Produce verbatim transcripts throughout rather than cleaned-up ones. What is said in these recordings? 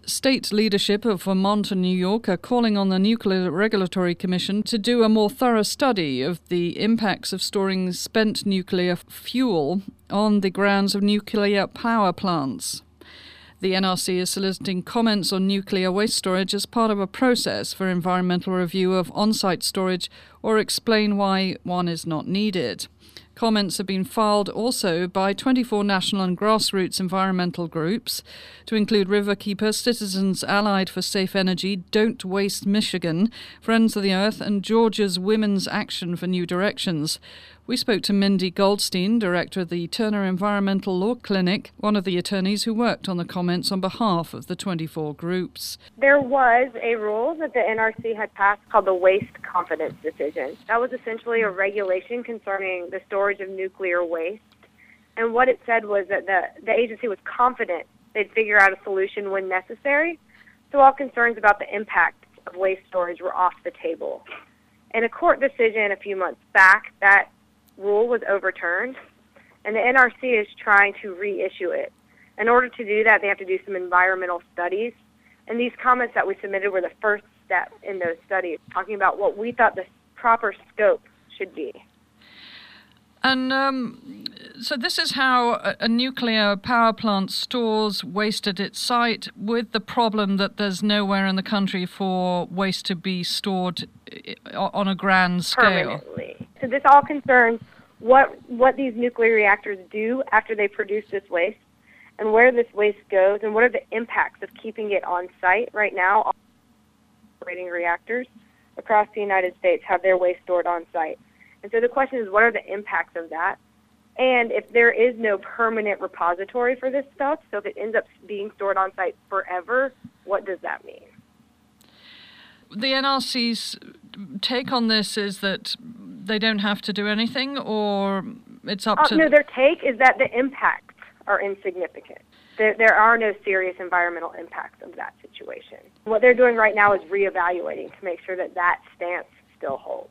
State leadership of Vermont and New York are calling on the Nuclear Regulatory Commission to do a more thorough study of the impacts of storing spent nuclear fuel on the grounds of nuclear power plants. The N R C is soliciting comments on nuclear waste storage as part of a process for environmental review of on-site storage or explain why one is not needed. Comments have been filed also by twenty-four national and grassroots environmental groups, to include Riverkeeper, Citizens Allied for Safe Energy, Don't Waste Michigan, Friends of the Earth, and Georgia's Women's Action for New Directions. We spoke to Mindy Goldstein, director of the Turner Environmental Law Clinic, one of the attorneys who worked on the comments on behalf of the twenty-four groups. There was a rule that the N R C had passed called the Waste Confidence Decision. That was essentially a regulation concerning the storage of nuclear waste. And what it said was that the, the agency was confident they'd figure out a solution when necessary, so all concerns about the impact of waste storage were off the table. In a court decision a few months back, that rule was overturned, and the N R C is trying to reissue it. In order to do that, they have to do some environmental studies, and these comments that we submitted were the first step in those studies, talking about what we thought the proper scope should be. And um, so this is how a, a nuclear power plant stores waste at its site, with the problem that there's nowhere in the country for waste to be stored on a grand scale. Permanently. So this all concerns what what these nuclear reactors do after they produce this waste, and where this waste goes, and what are the impacts of keeping it on site. Right now, all operating reactors across the United States have their waste stored on site. And so the question is, what are the impacts of that? And if there is no permanent repository for this stuff, so if it ends up being stored on site forever, what does that mean? The N R C's take on this is that they don't have to do anything, or it's up uh, to... No, their take is that the impacts are insignificant. There, there are no serious environmental impacts of that situation. What they're doing right now is reevaluating to make sure that that stance still holds.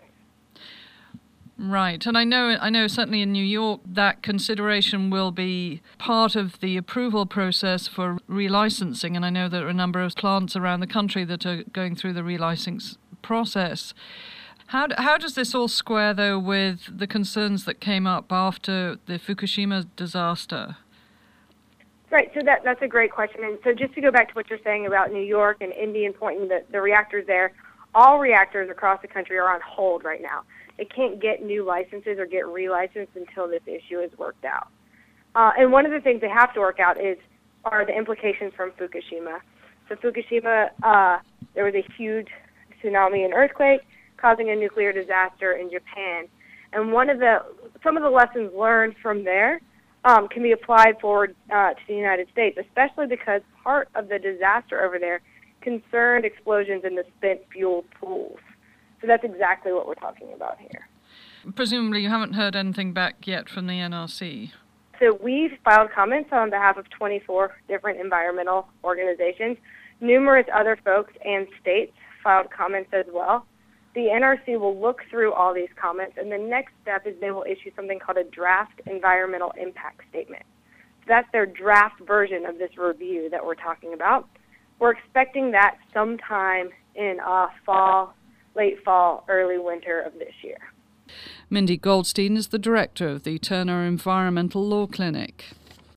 Right, and I know I know certainly in New York that consideration will be part of the approval process for relicensing, and I know there are a number of plants around the country that are going through the relicense process. How, how does this all square, though, with the concerns that came up after the Fukushima disaster? Right, so that that's a great question. And so just to go back to what you're saying about New York and Indian Point and the, the reactors there, all reactors across the country are on hold right now. They can't get new licenses or get relicensed until this issue is worked out. Uh, and one of the things they have to work out is are the implications from Fukushima. So Fukushima, uh, there was a huge tsunami and earthquake causing a nuclear disaster in Japan. And one of the some of the lessons learned from there um, can be applied forward uh, to the United States, especially because part of the disaster over there concerned explosions in the spent fuel pools. So that's exactly what we're talking about here. Presumably you haven't heard anything back yet from the N R C. So we've filed comments on behalf of twenty-four different environmental organizations. Numerous other folks and states filed comments as well. The N R C will look through all these comments, and the next step is they will issue something called a draft environmental impact statement. So that's their draft version of this review that we're talking about. We're expecting that sometime in uh, fall, late fall, early winter of this year. Mindy Goldstein is the director of the Turner Environmental Law Clinic.